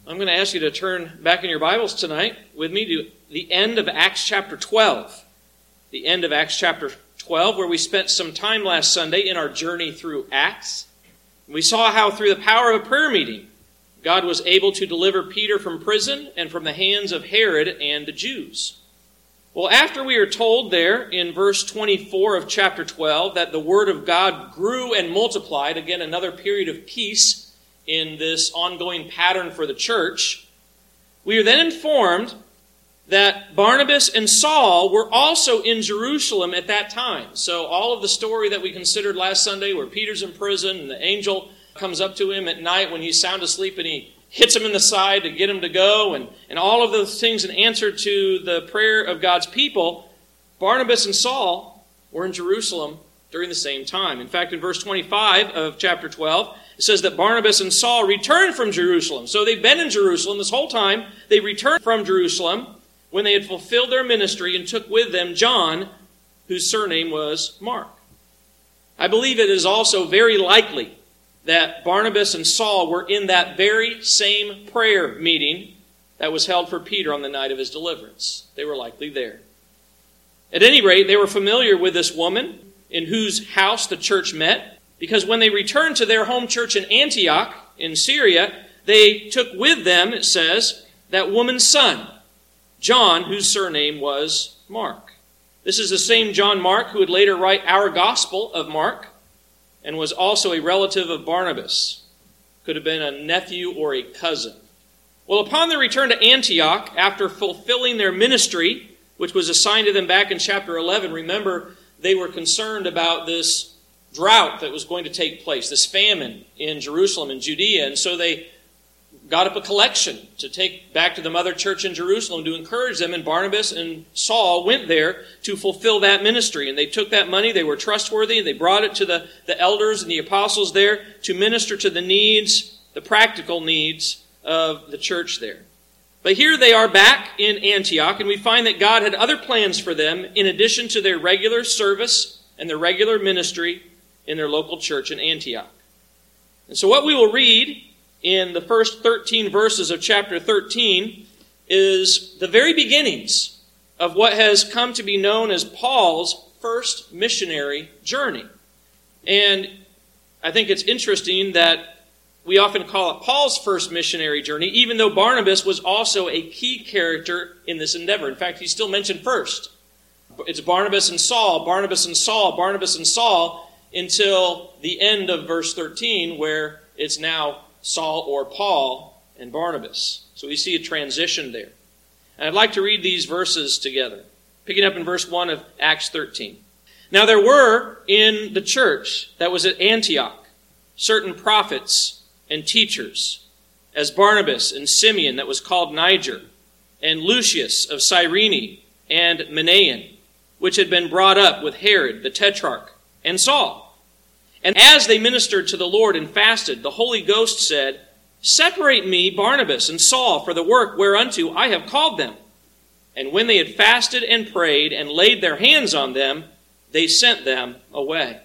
I'm going to ask you to turn back in your Bibles tonight with me to the end of Acts chapter 12. The end of Acts chapter 12, where we spent some time last Sunday in our journey through Acts. We saw how through the power of a prayer meeting, God was able to deliver Peter from prison and from the hands of Herod and the Jews. Well, after we are told there in verse 24 of chapter 12 that the word of God grew and multiplied, again, another period of peace in this ongoing pattern for the church, we are then informed that Barnabas and Saul were also in Jerusalem at that time. So all of the story that we considered last Sunday where Peter's in prison and the angel comes up to him at night when he's sound asleep and he hits him in the side to get him to go, and all of those things in answer to the prayer of God's people, Barnabas and Saul were in Jerusalem during the same time. In fact, in verse 25 of chapter 12, it says that Barnabas and Saul returned from Jerusalem. So they've been in Jerusalem this whole time. They returned from Jerusalem when they had fulfilled their ministry and took with them John, whose surname was Mark. I believe it is also very likely that Barnabas and Saul were in that very same prayer meeting that was held for Peter on the night of his deliverance. They were likely there. At any rate, they were familiar with this woman in whose house the church met, because when they returned to their home church in Antioch, in Syria, they took with them, it says, that woman's son, John, whose surname was Mark. This is the same John Mark who would later write our Gospel of Mark, and was also a relative of Barnabas. Could have been a nephew or a cousin. Well, upon their return to Antioch, after fulfilling their ministry, which was assigned to them back in chapter 11, remember, they were concerned about this drought that was going to take place, this famine in Jerusalem and Judea, and so they got up a collection to take back to the mother church in Jerusalem to encourage them, and Barnabas and Saul went there to fulfill that ministry. And they took that money, they were trustworthy, and they brought it to the elders and the apostles there to minister to the needs, the practical needs of the church there. But here they are back in Antioch, and we find that God had other plans for them in addition to their regular service and their regular ministry in their local church in Antioch. And so what we will read in the first 13 verses of chapter 13 is the very beginnings of what has come to be known as Paul's first missionary journey. And I think it's interesting that we often call it Paul's first missionary journey, even though Barnabas was also a key character in this endeavor. In fact, he's still mentioned first. It's Barnabas and Saul, Barnabas and Saul, Barnabas and Saul, until the end of verse 13, where it's now Saul or Paul and Barnabas. So we see a transition there. And I'd like to read these verses together, picking up in verse 1 of Acts 13. Now there were in the church that was at Antioch certain prophets and teachers, as Barnabas and Simeon that was called Niger, and Lucius of Cyrene, and Manaen, which had been brought up with Herod the Tetrarch, and Saul. And as they ministered to the Lord and fasted, the Holy Ghost said, Separate me, Barnabas and Saul, for the work whereunto I have called them. And when they had fasted and prayed and laid their hands on them, they sent them away.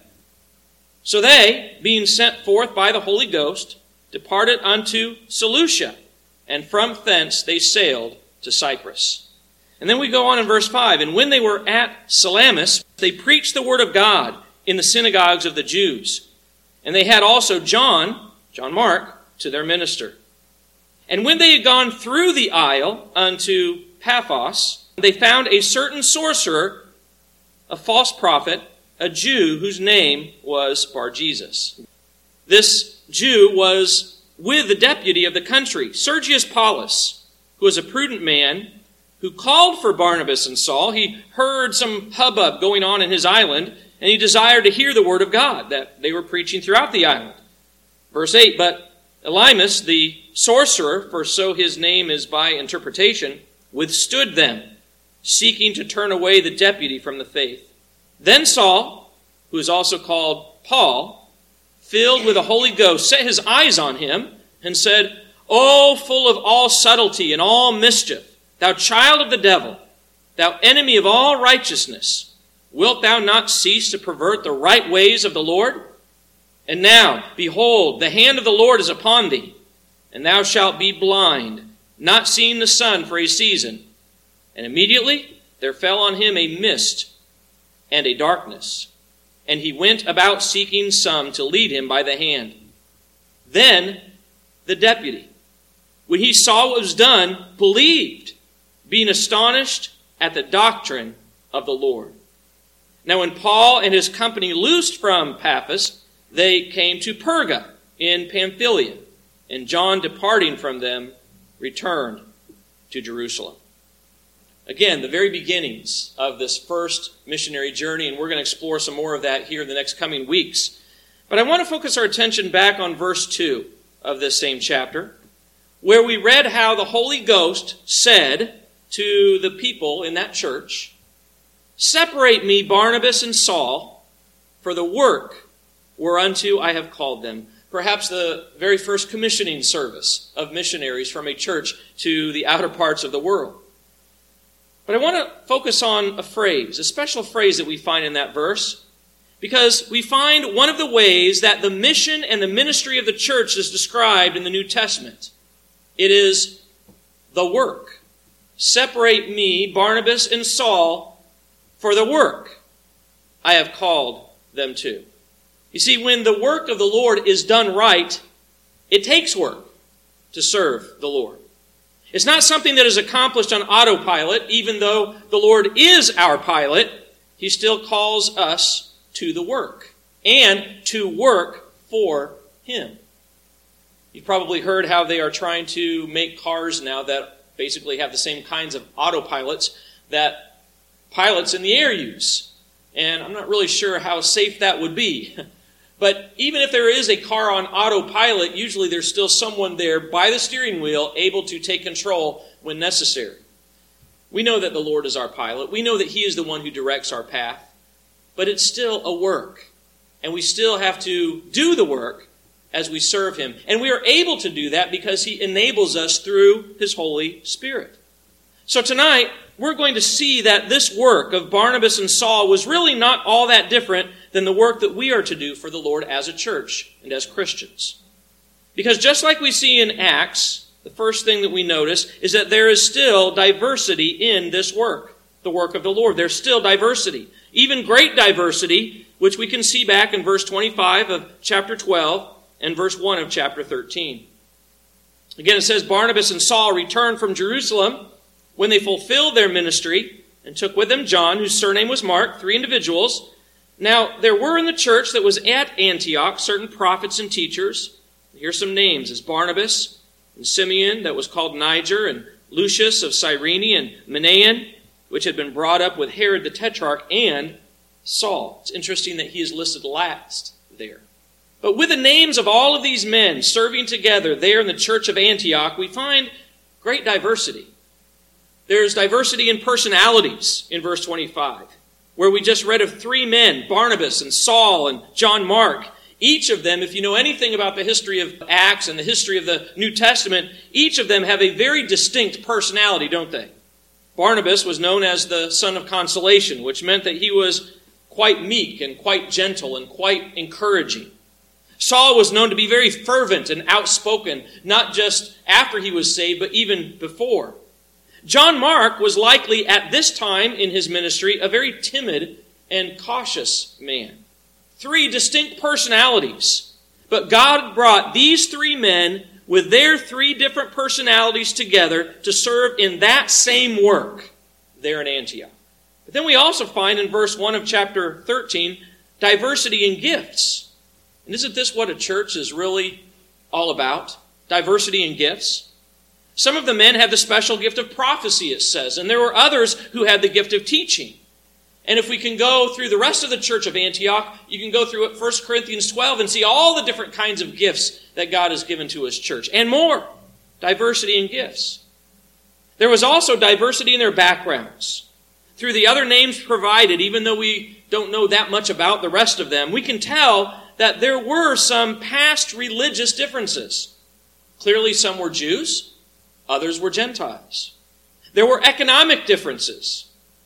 So they, being sent forth by the Holy Ghost, departed unto Seleucia, and from thence they sailed to Cyprus. And then we go on in verse 5, And when they were at Salamis, they preached the word of God in the synagogues of the Jews. And they had also John Mark, to their minister. And when they had gone through the isle unto Paphos, they found a certain sorcerer, a false prophet, a Jew whose name was Bar-Jesus. This Jew was with the deputy of the country, Sergius Paulus, who was a prudent man, who called for Barnabas and Saul. He heard some hubbub going on in his island, and he desired to hear the word of God that they were preaching throughout the island. Verse 8, But Elymas, the sorcerer, for so his name is by interpretation, withstood them, seeking to turn away the deputy from the faith. Then Saul, who is also called Paul, filled with the Holy Ghost, set his eyes on him and said, O full of all subtlety and all mischief, thou child of the devil, thou enemy of all righteousness, wilt thou not cease to pervert the right ways of the Lord? And now, behold, the hand of the Lord is upon thee, and thou shalt be blind, not seeing the sun for a season. And immediately there fell on him a mist and a darkness, and he went about seeking some to lead him by the hand. Then the deputy, when he saw what was done, believed, being astonished at the doctrine of the Lord. Now when Paul and his company loosed from Paphos, they came to Perga in Pamphylia, and John, departing from them, returned to Jerusalem. Again, the very beginnings of this first missionary journey, and we're going to explore some more of that here in the next coming weeks. But I want to focus our attention back on verse 2 of this same chapter, where we read how the Holy Ghost said to the people in that church, "Separate me, Barnabas and Saul, for the work whereunto I have called them." Perhaps the very first commissioning service of missionaries from a church to the outer parts of the world. But I want to focus on a phrase, a special phrase that we find in that verse, because we find one of the ways that the mission and the ministry of the church is described in the New Testament. It is the work. Separate me, Barnabas and Saul, for the work I have called them to. You see, when the work of the Lord is done right, it takes work to serve the Lord. It's not something that is accomplished on autopilot. Even though the Lord is our pilot, He still calls us to the work and to work for Him. You've probably heard how they are trying to make cars now that basically have the same kinds of autopilots that pilots in the air use. And I'm not really sure how safe that would be. But even if there is a car on autopilot, usually there's still someone there by the steering wheel able to take control when necessary. We know that the Lord is our pilot. We know that He is the one who directs our path. But it's still a work. And we still have to do the work as we serve Him. And we are able to do that because He enables us through His Holy Spirit. So tonight, we're going to see that this work of Barnabas and Saul was really not all that different than the work that we are to do for the Lord as a church and as Christians. Because just like we see in Acts, the first thing that we notice is that there is still diversity in this work, the work of the Lord. There's still diversity, even great diversity, which we can see back in verse 25 of chapter 12 and verse 1 of chapter 13. Again, it says, Barnabas and Saul returned from Jerusalem when they fulfilled their ministry and took with them John, whose surname was Mark, 3 individuals. Now, there were in the church that was at Antioch certain prophets and teachers. Here's some names. It's Barnabas and Simeon, that was called Niger, and Lucius of Cyrene, and Manaen, which had been brought up with Herod the Tetrarch, and Saul. It's interesting that he is listed last there. But with the names of all of these men serving together there in the church of Antioch, we find great diversity. There's diversity in personalities in verse 25, where we just read of 3 men, Barnabas and Saul and John Mark. Each of them, if you know anything about the history of Acts and the history of the New Testament, each of them have a very distinct personality, don't they? Barnabas was known as the son of consolation, which meant that he was quite meek and quite gentle and quite encouraging. Saul was known to be very fervent and outspoken, not just after he was saved, but even before. John Mark was likely at this time in his ministry a very timid and cautious man. 3 distinct personalities. But God brought these 3 men with their 3 different personalities together to serve in that same work there in Antioch. But then we also find in verse 1 of chapter 13 diversity in gifts. And isn't this what a church is really all about? Diversity in gifts. Some of the men had the special gift of prophecy, it says, and there were others who had the gift of teaching. And if we can go through the rest of the church of Antioch, you can go through 1 Corinthians 12 and see all the different kinds of gifts that God has given to His church. And more. Diversity in gifts. There was also diversity in their backgrounds. Through the other names provided, even though we don't know that much about the rest of them, we can tell that there were some past religious differences. Clearly some were Jews. Others were Gentiles. There were economic differences.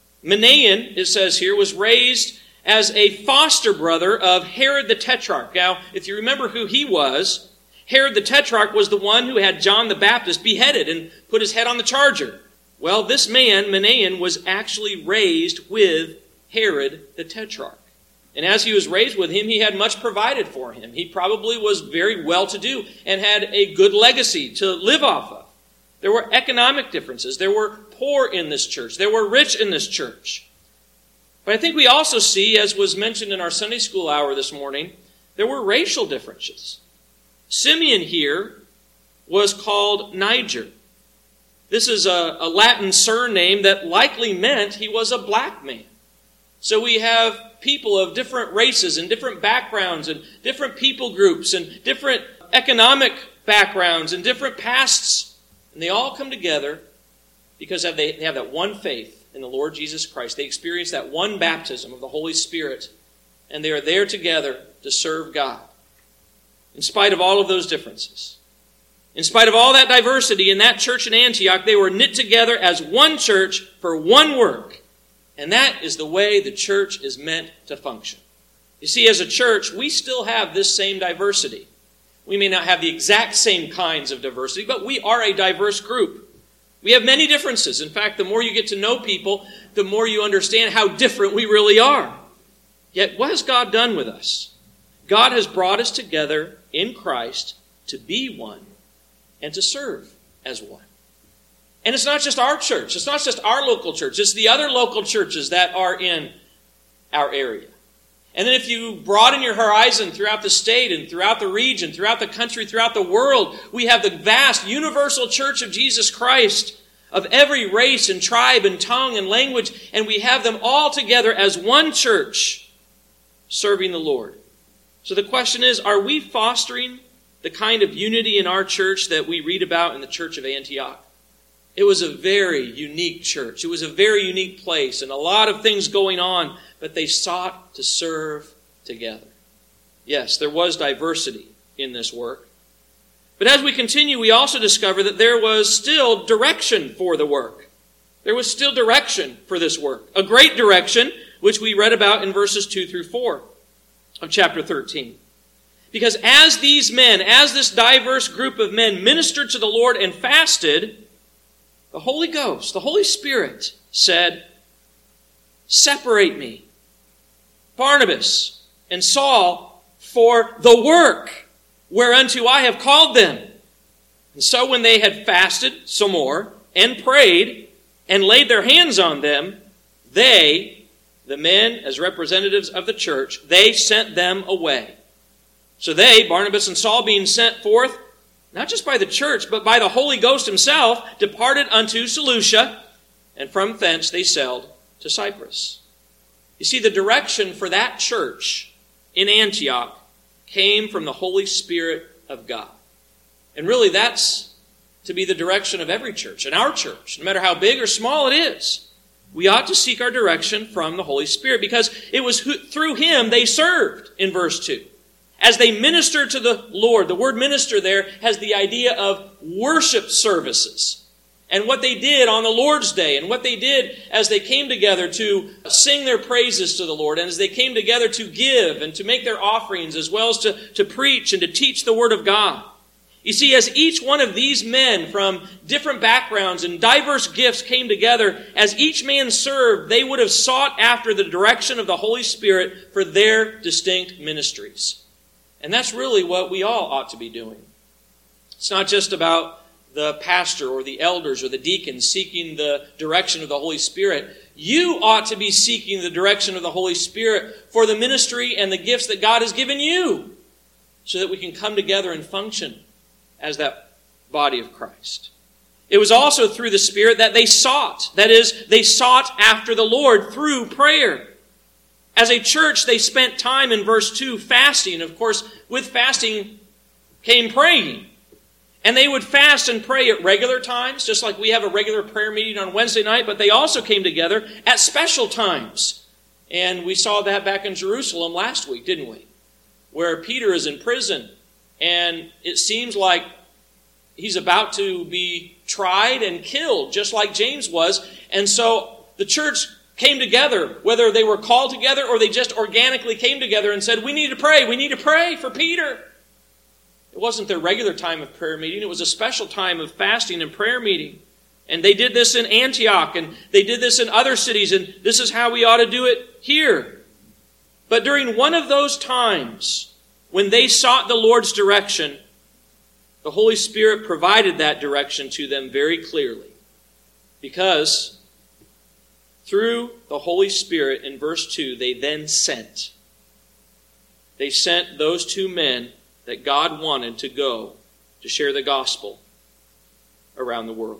Manaen, it says here, was raised as a foster brother of Herod the Tetrarch. Now, if you remember who he was Herod the Tetrarch was the one who had John the Baptist beheaded and put his head on the charger. Well, this man, Manaen, was actually raised with Herod the Tetrarch. And as he was raised with him, he had much provided for him. He probably was very well-to-do and had a good legacy to live off of. There were economic differences. There were poor in this church. There were rich in this church. But I think we also see, as was mentioned in our Sunday school hour this morning, there were racial differences. Simeon here was called Niger. This is a Latin surname that likely meant he was a black man. So we have people of different races and different backgrounds and different people groups and different economic backgrounds and different pasts. And they all come together because they have that one faith in the Lord Jesus Christ. They experience that one baptism of the Holy Spirit. And they are there together to serve God. In spite of all of those differences. In spite of all that diversity in that church in Antioch, they were knit together as one church for one work. And that is the way the church is meant to function. You see, as a church, we still have this same diversity. We may not have the exact same kinds of diversity, but we are a diverse group. We have many differences. In fact, the more you get to know people, the more you understand how different we really are. Yet, what has God done with us? God has brought us together in Christ to be one and to serve as one. And it's not just our church. It's not just our local church. It's the other local churches that are in our area. And then if you broaden your horizon throughout the state and throughout the region, throughout the country, throughout the world, we have the vast universal church of Jesus Christ of every race and tribe and tongue and language. And we have them all together as one church serving the Lord. So the question is, are we fostering the kind of unity in our church that we read about in the church of Antioch? It was a very unique church. It was a very unique place and a lot of things going on, but they sought to serve together. Yes, there was diversity in this work. But as we continue, we also discover that there was still direction for the work. There was still direction for this work. A great direction, which we read about in verses 2 through 4 of chapter 13. Because as these men, as this diverse group of men ministered to the Lord and fasted, the Holy Ghost, the Holy Spirit said, "Separate me, Barnabas and Saul, for the work whereunto I have called them." And so when they had fasted some more and prayed and laid their hands on them, they, the men as representatives of the church, they sent them away. So they, Barnabas and Saul, being sent forth, not just by the church, but by the Holy Ghost himself, departed unto Seleucia, and from thence they sailed to Cyprus. You see, the direction for that church in Antioch came from the Holy Spirit of God. And really, that's to be the direction of every church, and our church, no matter how big or small it is. We ought to seek our direction from the Holy Spirit, because it was through him they served in verse 2. As they ministered to the Lord, the word minister there has the idea of worship services. And what they did on the Lord's Day, and what they did as they came together to sing their praises to the Lord, and as they came together to give and to make their offerings, as well as to preach and to teach the Word of God. You see, as each one of these men from different backgrounds and diverse gifts came together, as each man served, they would have sought after the direction of the Holy Spirit for their distinct ministries. And that's really what we all ought to be doing. It's not just about the pastor or the elders or the deacons seeking the direction of the Holy Spirit. You ought to be seeking the direction of the Holy Spirit for the ministry and the gifts that God has given you, so that we can come together and function as that body of Christ. It was also through the Spirit that they sought. That is, they sought after the Lord through prayer. As a church, they spent time in verse 2 fasting. Of course, with fasting came praying. And they would fast and pray at regular times, just like we have a regular prayer meeting on Wednesday night, but they also came together at special times. And we saw that back in Jerusalem last week, didn't we? Where Peter is in prison, and it seems like he's about to be tried and killed, just like James was. And so the church came together, whether they were called together or they just organically came together and said, we need to pray for Peter. It wasn't their regular time of prayer meeting. It was a special time of fasting and prayer meeting. And they did this in Antioch, and they did this in other cities, and this is how we ought to do it here. But during one of those times, when they sought the Lord's direction, the Holy Spirit provided that direction to them very clearly. Because through the Holy Spirit, in verse 2, they then sent. They sent those 2 men that God wanted to go to share the gospel around the world.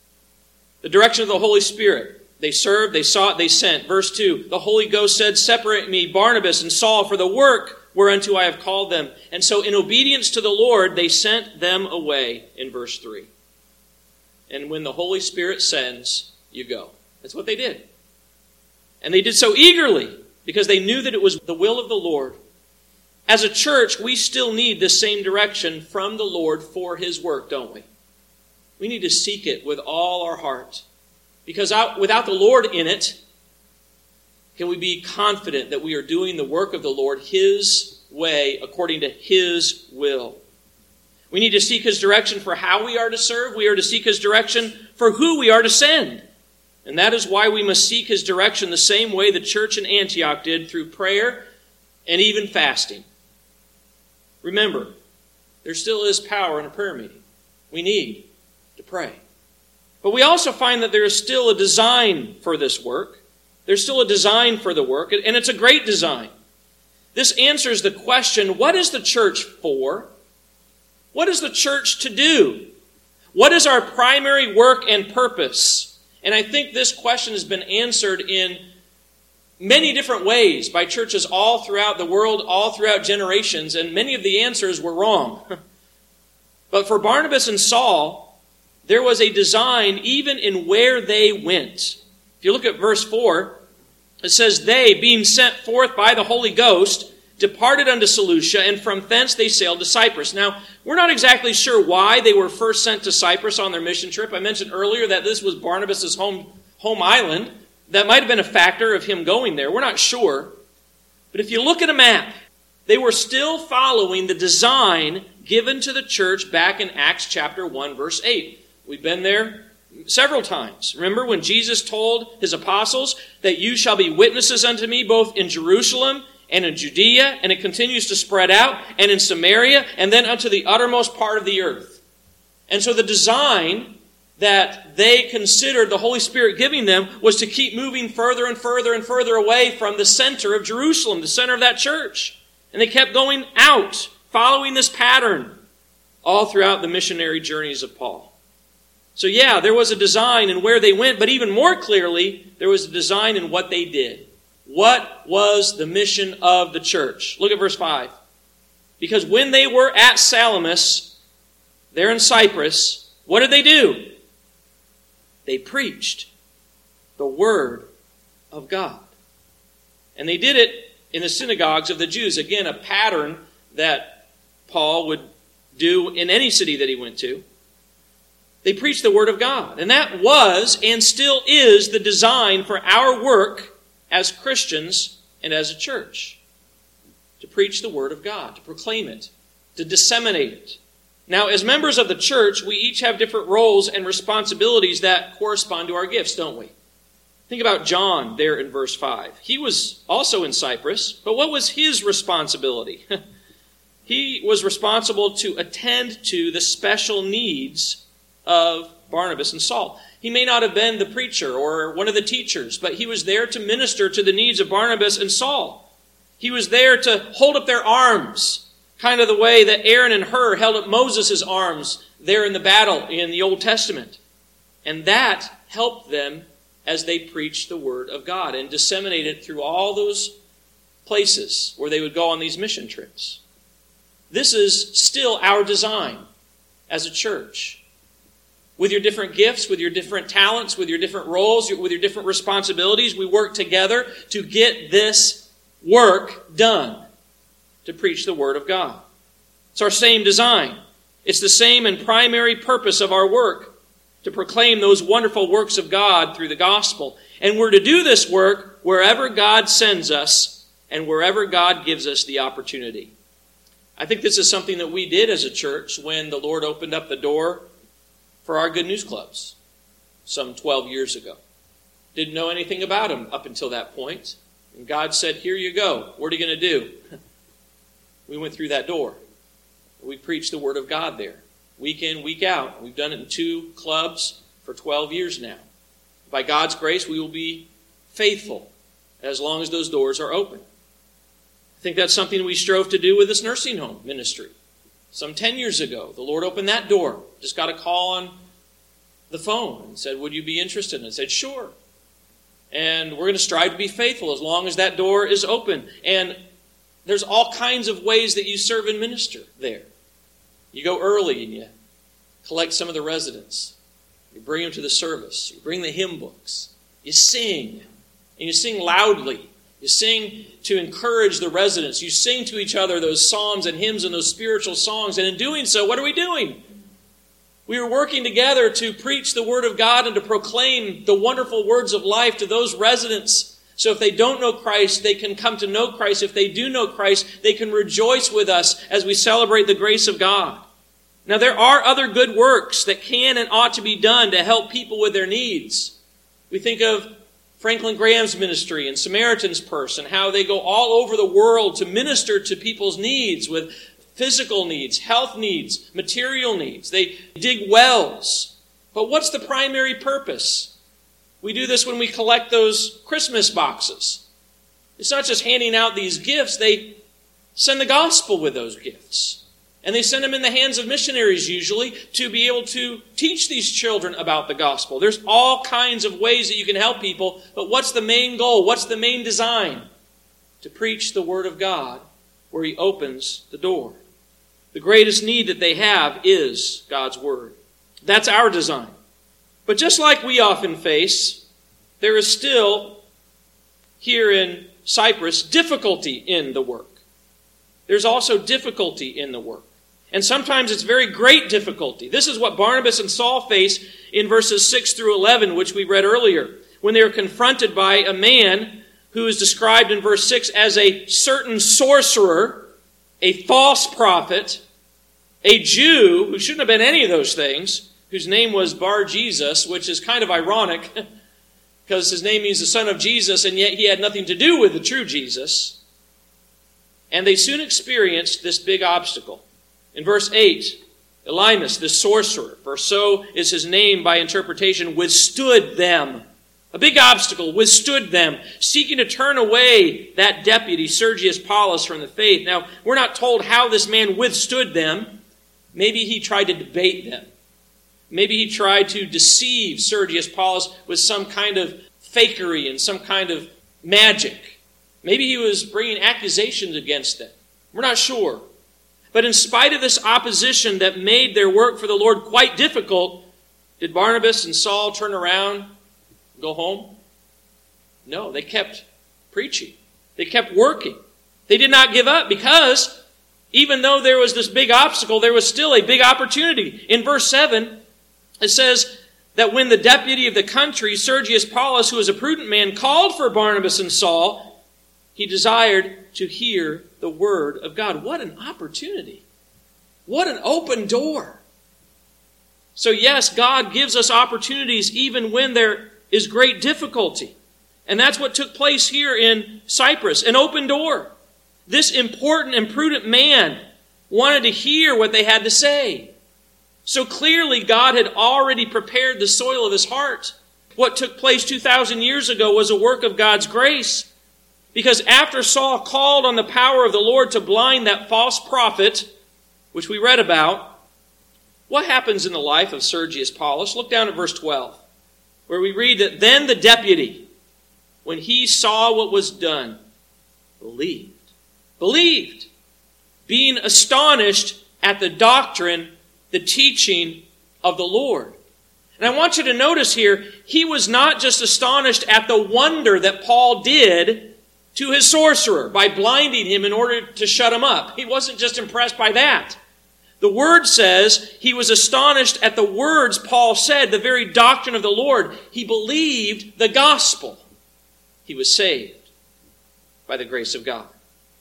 The direction of the Holy Spirit. They served, they sought, they sent. Verse 2, the Holy Ghost said, "Separate me, Barnabas and Saul, for the work whereunto I have called them." And so in obedience to the Lord, they sent them away in verse 3. And when the Holy Spirit sends, you go. That's what they did. And they did so eagerly because they knew that it was the will of the Lord. As a church, we still need this same direction from the Lord for His work, don't we? We need to seek it with all our heart. Because without the Lord in it, can we be confident that we are doing the work of the Lord His way, according to His will? We need to seek His direction for how we are to serve. We are to seek His direction for who we are to send. And that is why we must seek His direction the same way the church in Antioch did, through prayer and even fasting. Remember, there still is power in a prayer meeting. We need to pray. But we also find that there is still a design for this work. There's still a design for the work, and it's a great design. This answers the question, what is the church for? What is the church to do? What is our primary work and purpose? And I think this question has been answered in many different ways by churches all throughout the world, all throughout generations, and many of the answers were wrong. But for Barnabas and Saul, there was a design even in where they went. If you look at verse 4, it says, "They, being sent forth by the Holy Ghost, departed unto Seleucia, and from thence they sailed to Cyprus." Now, we're not exactly sure why they were first sent to Cyprus on their mission trip. I mentioned earlier that this was Barnabas' home island. That might have been a factor of him going there. We're not sure. But if you look at a map, they were still following the design given to the church back in Acts chapter 1, verse 8. We've been there several times. Remember when Jesus told His apostles that you shall be witnesses unto me both in Jerusalem and in Judea, and it continues to spread out, and in Samaria, and then unto the uttermost part of the earth. And so the design that they considered the Holy Spirit giving them was to keep moving further and further and further away from the center of Jerusalem, the center of that church. And they kept going out, following this pattern all throughout the missionary journeys of Paul. So yeah, there was a design in where they went, but even more clearly, there was a design in what they did. What was the mission of the church? Look at verse 5. Because when they were at Salamis, there in Cyprus, what did they do? They preached the Word of God. And they did it in the synagogues of the Jews. Again, a pattern that Paul would do in any city that he went to. They preached the Word of God. And that was and still is the design for our work as Christians and as a church. To preach the Word of God, to proclaim it, to disseminate it. Now, as members of the church, we each have different roles and responsibilities that correspond to our gifts, don't we? Think about John there in verse 5. He was also in Cyprus, but what was his responsibility? He was responsible to attend to the special needs of Barnabas and Saul. He may not have been the preacher or one of the teachers, but he was there to minister to the needs of Barnabas and Saul. He was there to hold up their arms, kind of the way that Aaron and Hur held up Moses' arms there in the battle in the Old Testament. And that helped them as they preached the Word of God and disseminated it through all those places where they would go on these mission trips. This is still our design as a church. With your different gifts, with your different talents, with your different roles, with your different responsibilities, we work together to get this work done, to preach the Word of God. It's our same design. It's the same and primary purpose of our work, to proclaim those wonderful works of God through the gospel. And we're to do this work wherever God sends us and wherever God gives us the opportunity. I think this is something that we did as a church when the Lord opened up the door for our Good News Clubs some 12 years ago. Didn't know anything about them up until that point. And God said, here you go. What are you going to do? We went through that door. We preached the Word of God there, week in, week out. We've done it in 2 clubs for 12 years now. By God's grace, we will be faithful as long as those doors are open. I think that's something we strove to do with this nursing home ministry. Some 10 years ago, the Lord opened that door. Just got a call on the phone and said, would you be interested? And I said, sure. And we're going to strive to be faithful as long as that door is open. And there's all kinds of ways that you serve and minister there. You go early and you collect some of the residents. You bring them to the service. You bring the hymn books. You sing. And you sing loudly. You sing to encourage the residents. You sing to each other those psalms and hymns and those spiritual songs. And in doing so, what are we doing? We are working together to preach the Word of God and to proclaim the wonderful words of life to those residents. So if they don't know Christ, they can come to know Christ. If they do know Christ, they can rejoice with us as we celebrate the grace of God. Now, there are other good works that can and ought to be done to help people with their needs. We think of Franklin Graham's ministry and Samaritan's Purse and how they go all over the world to minister to people's needs with physical needs, health needs, material needs. They dig wells. But what's the primary purpose? We do this when we collect those Christmas boxes. It's not just handing out these gifts. They send the gospel with those gifts. And they send them in the hands of missionaries usually to be able to teach these children about the gospel. There's all kinds of ways that you can help people. But what's the main goal? What's the main design? To preach the Word of God where He opens the door. The greatest need that they have is God's Word. That's our design. But just like we often face, there is still, here in Cyprus, difficulty in the work. There's also difficulty in the work. And sometimes it's very great difficulty. This is what Barnabas and Saul faced in verses 6 through 11, which we read earlier, when they were confronted by a man who is described in verse 6 as a certain sorcerer, a false prophet, a Jew who shouldn't have been any of those things, whose name was Bar-Jesus, which is kind of ironic because his name means the son of Jesus, and yet he had nothing to do with the true Jesus. And they soon experienced this big obstacle. In verse 8, Elymas, this sorcerer, for so is his name by interpretation, withstood them. A big obstacle, withstood them, seeking to turn away that deputy, Sergius Paulus, from the faith. Now, we're not told how this man withstood them. Maybe he tried to debate them. Maybe he tried to deceive Sergius Paulus with some kind of fakery and some kind of magic. Maybe he was bringing accusations against them. We're not sure. But in spite of this opposition that made their work for the Lord quite difficult, did Barnabas and Saul turn around and go home? No, they kept preaching. They kept working. They did not give up because even though there was this big obstacle, there was still a big opportunity. In verse 7, it says that when the deputy of the country, Sergius Paulus, who was a prudent man, called for Barnabas and Saul, he desired to hear the word of God. What an opportunity. What an open door. So yes, God gives us opportunities even when there is great difficulty. And that's what took place here in Cyprus, an open door. This important and prudent man wanted to hear what they had to say. So clearly God had already prepared the soil of his heart. What took place 2,000 years ago was a work of God's grace. Because after Saul called on the power of the Lord to blind that false prophet, which we read about, what happens in the life of Sergius Paulus? Look down at verse 12, where we read that then the deputy, when he saw what was done, believed, being astonished at the doctrine, the teaching of the Lord. And I want you to notice here, he was not just astonished at the wonder that Paul did to his sorcerer by blinding him in order to shut him up. He wasn't just impressed by that. The Word says he was astonished at the words Paul said, the very doctrine of the Lord. He believed the gospel. He was saved by the grace of God.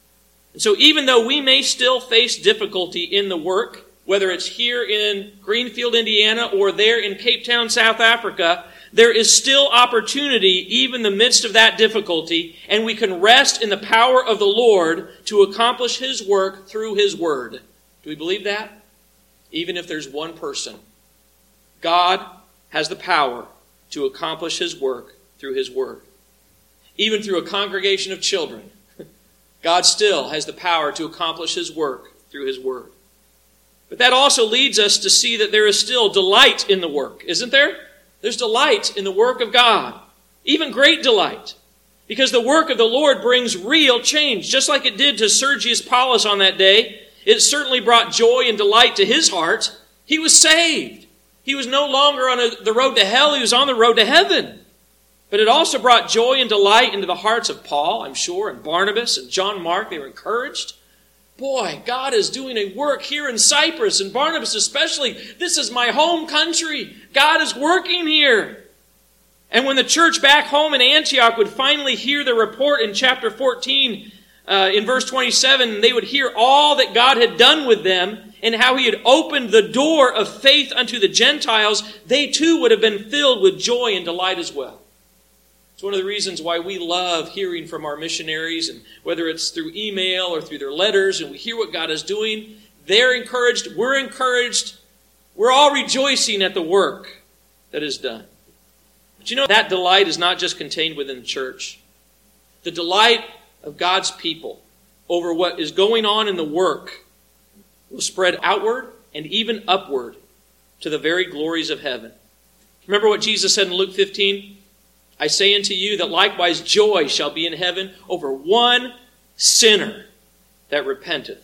And so even though we may still face difficulty in the work, whether it's here in Greenfield, Indiana, or there in Cape Town, South Africa, there is still opportunity even in the midst of that difficulty, and we can rest in the power of the Lord to accomplish His work through His Word. Do we believe that? Even if there's one person, God has the power to accomplish His work through His Word. Even through a congregation of children, God still has the power to accomplish His work through His Word. But that also leads us to see that there is still delight in the work, isn't there? There's delight in the work of God, even great delight, because the work of the Lord brings real change. Just like it did to Sergius Paulus on that day, it certainly brought joy and delight to his heart. He was saved. He was no longer on the road to hell, he was on the road to heaven. But it also brought joy and delight into the hearts of Paul, I'm sure, and Barnabas and John Mark. They were encouraged. Boy, God is doing a work here in Cyprus, and Barnabas especially. This is my home country. God is working here. And when the church back home in Antioch would finally hear the report in chapter 14, in verse 27, they would hear all that God had done with them and how He had opened the door of faith unto the Gentiles, they too would have been filled with joy and delight as well. It's one of the reasons why we love hearing from our missionaries, and whether it's through email or through their letters, and we hear what God is doing. They're encouraged. We're all rejoicing at the work that is done. But you know, that delight is not just contained within the church. The delight of God's people over what is going on in the work will spread outward and even upward to the very glories of heaven. Remember what Jesus said in Luke 15? I say unto you that likewise joy shall be in heaven over one sinner that repenteth,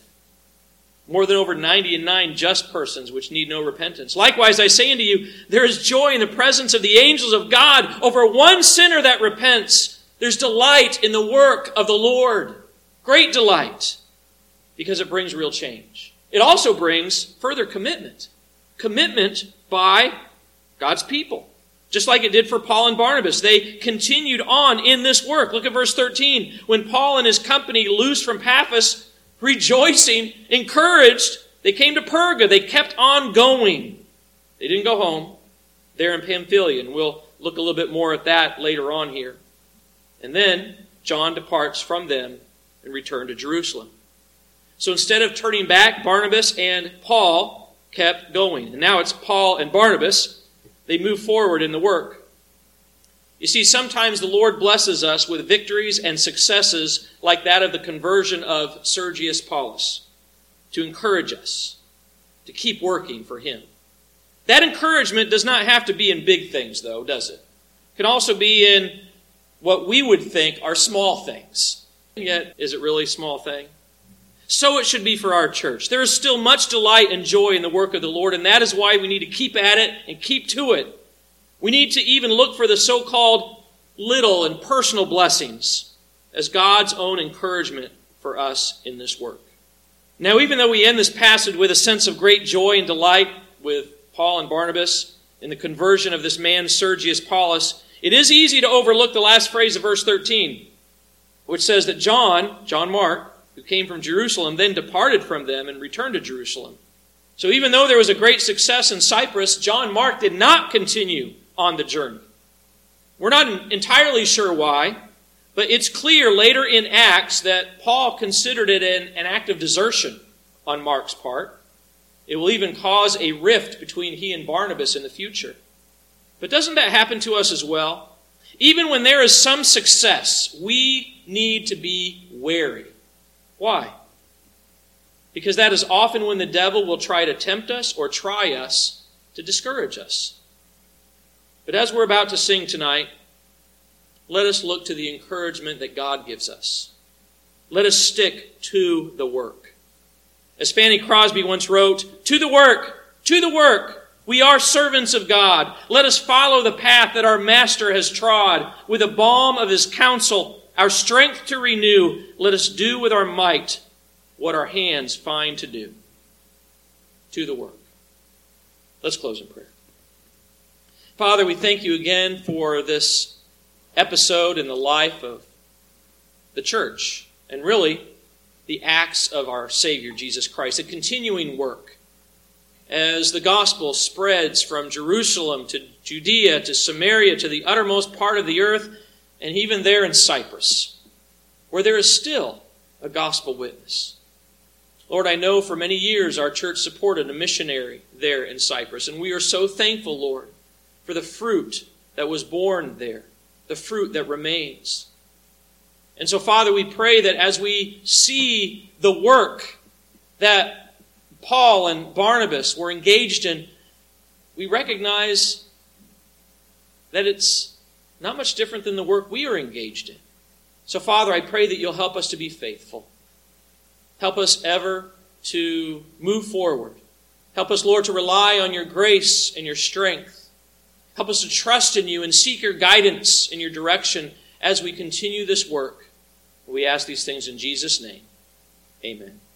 more than over 99 just persons which need no repentance. Likewise I say unto you, there is joy in the presence of the angels of God over one sinner that repents. There's delight in the work of the Lord. Great delight, because it brings real change. It also brings further commitment. Commitment by God's people. Just like it did for Paul and Barnabas. They continued on in this work. Look at verse 13. When Paul and his company loosed from Paphos, rejoicing, encouraged, they came to Perga. They kept on going. They didn't go home. They're in Pamphylia, and we'll look a little bit more at that later on here. And then John departs from them and returns to Jerusalem. So instead of turning back, Barnabas and Paul kept going. And now it's Paul and Barnabas. They move forward in the work. You see, sometimes the Lord blesses us with victories and successes like that of the conversion of Sergius Paulus to encourage us to keep working for Him. That encouragement does not have to be in big things, though, does it? It can also be in what we would think are small things. And yet, is it really a small thing? So it should be for our church. There is still much delight and joy in the work of the Lord, and that is why we need to keep at it and keep to it. We need to even look for the so-called little and personal blessings as God's own encouragement for us in this work. Now, even though we end this passage with a sense of great joy and delight with Paul and Barnabas in the conversion of this man Sergius Paulus, it is easy to overlook the last phrase of verse 13, which says that John Mark, who came from Jerusalem, then departed from them and returned to Jerusalem. So even though there was a great success in Cyprus, John Mark did not continue on the journey. We're not entirely sure why, but it's clear later in Acts that Paul considered it an act of desertion on Mark's part. It will even cause a rift between he and Barnabas in the future. But doesn't that happen to us as well? Even when there is some success, we need to be wary. Why? Because that is often when the devil will try to tempt us or try us to discourage us. But as we're about to sing tonight, let us look to the encouragement that God gives us. Let us stick to the work. As Fanny Crosby once wrote, to the work, we are servants of God. Let us follow the path that our Master has trod. With the balm of His counsel, our strength to renew, let us do with our might what our hands find to do. To the work. Let's close in prayer. Father, we thank You again for this episode in the life of the church, and really the acts of our Savior, Jesus Christ, a continuing work. As the gospel spreads from Jerusalem to Judea to Samaria to the uttermost part of the earth, and even there in Cyprus, where there is still a gospel witness. Lord, I know for many years our church supported a missionary there in Cyprus, and we are so thankful, Lord, for the fruit that was born there, the fruit that remains. And so, Father, we pray that as we see the work that Paul and Barnabas were engaged in, we recognize that it's not much different than the work we are engaged in. So, Father, I pray that you'll help us to be faithful. Help us ever to move forward. Help us, Lord, to rely on your grace and your strength. Help us to trust in you and seek your guidance and your direction as we continue this work. We ask these things in Jesus' name. Amen.